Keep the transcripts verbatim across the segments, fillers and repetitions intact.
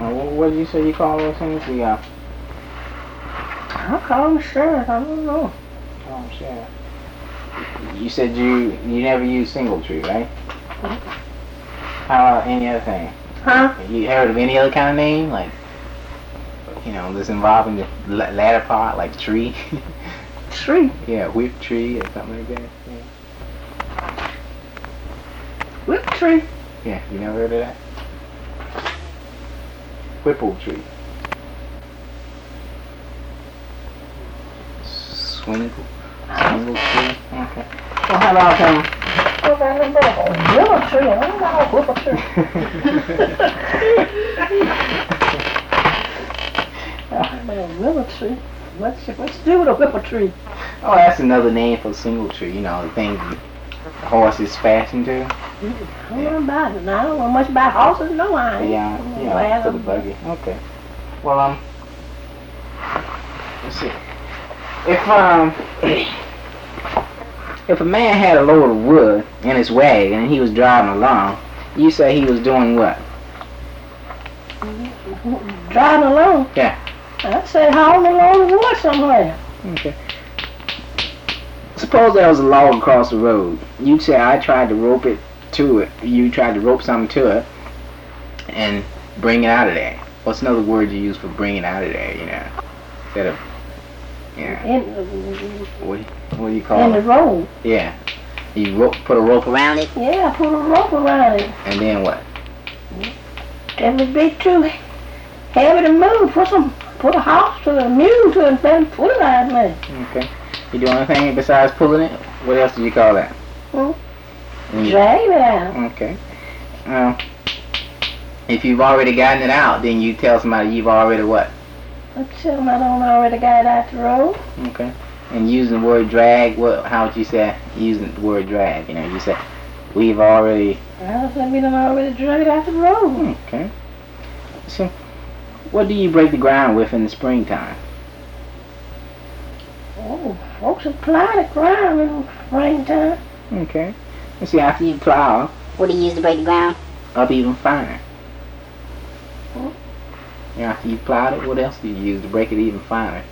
what, what did you say you call those things? The uh, I call them shares. I don't know. oh shit. You said you you never use single tree, right? How about any other thing? Huh? You heard of any other kind of name, like you know, this involving the la- ladder part, like tree? Tree. Yeah, whip tree or something like that. Yeah. Whip tree. Yeah, you never heard of that? Whipple tree. Swingle. Swingle tree. Okay. Well, how about um? What about a willow tree? I don't know a whipple tree. A willow tree. What's what's to do with a whipple tree? Oh, that's another name for single tree. You know, the thing the horses fasten to. I don't know about it. I don't know much about horses. No, I ain't. Yeah, yeah, for the buggy. Okay. Well, um, let's see. If um, if a man had a load of wood in his wagon and he was driving along, you say he was doing what? Driving along? Yeah. I'd say hauling a load of wood somewhere. Okay. Suppose there was a log across the road. You'd say I tried to rope it to it. You tried to rope something to it and bring it out of there. What's another word you use for bring it out of there, you know? Instead of, yeah. In, What, what do you call in it? the road. Yeah. You rope, put a rope around it, Yeah, I put a rope around it. and then what? That would be too heavy to move. Put some, put a horse to a mule to it and then pull it out of me. Okay. You do anything besides pulling it? What else do you call that? Hmm? When you- Drag it out. Okay. Now, if you've already gotten it out, then you tell somebody you've already what? I tell them I don't already got it out the road. Okay. And using the word drag, what? How would you say using the word drag? You know, you say we've already. I said we done already drag it out the road. Okay. So, what do you break the ground with in the springtime? Oh, folks have plowed the ground in the springtime. Okay. Let's see. After you plow, What do you use to break the ground? up even finer. Hmm? Yeah, after you plowed it, what else do you use to break it even finer?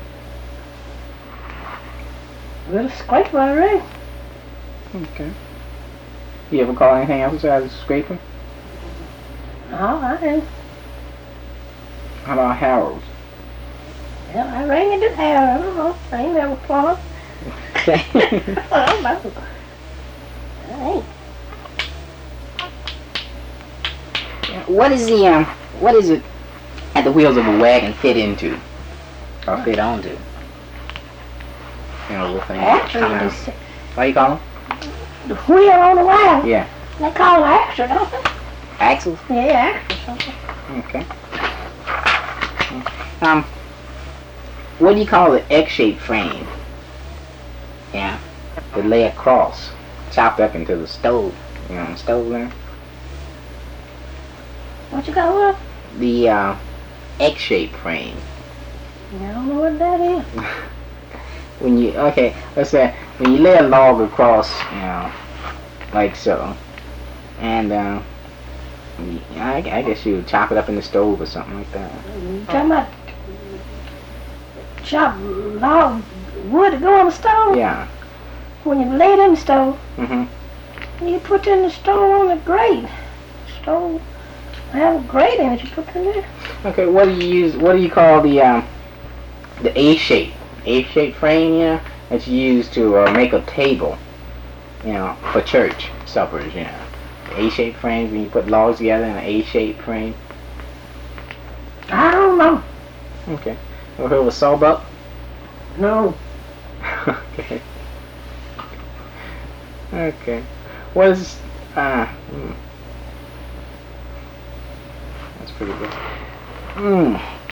With a scraper already. Okay. You ever call anything else besides scraping? Oh, I do. How about harrows? Well, I ran into there. I don't know. I ain't never plowed. Okay. I don't know. I ain't. What is the um? What is it that the wheels of a wagon fit into, or fit onto? You know, the thing. Actually, Um, it's what do you call them? the wheel on the wagon. Yeah. They call it axle, don't they? Axles. Yeah, axle. Okay. Um, what do you call the X-shaped frame? Yeah. That lay across, chopped up into the stove. You know, the stove there. What you call it? The uh, X-shaped frame. I don't know what that is. When you okay, let's say when you lay a log across, you know, like so, and uh, you- I, I guess you would chop it up in the stove or something like that. You talking about chop log wood to go on the stove? Yeah. When you lay it in the stove, Mhm. you put it in the stove on the grate. Stove have a grate in it. You put it in there. Okay. What do you use? What do you call the um, the A shape? A shape frame, you know, that you use to uh, make a table, you know, for church suppers, you know. A shape frames when you put logs together in an A shape frame. I don't know. Okay. Ever heard of a sawbuck? No. Okay. Okay. What is uh hmm. That's pretty good. Hmm.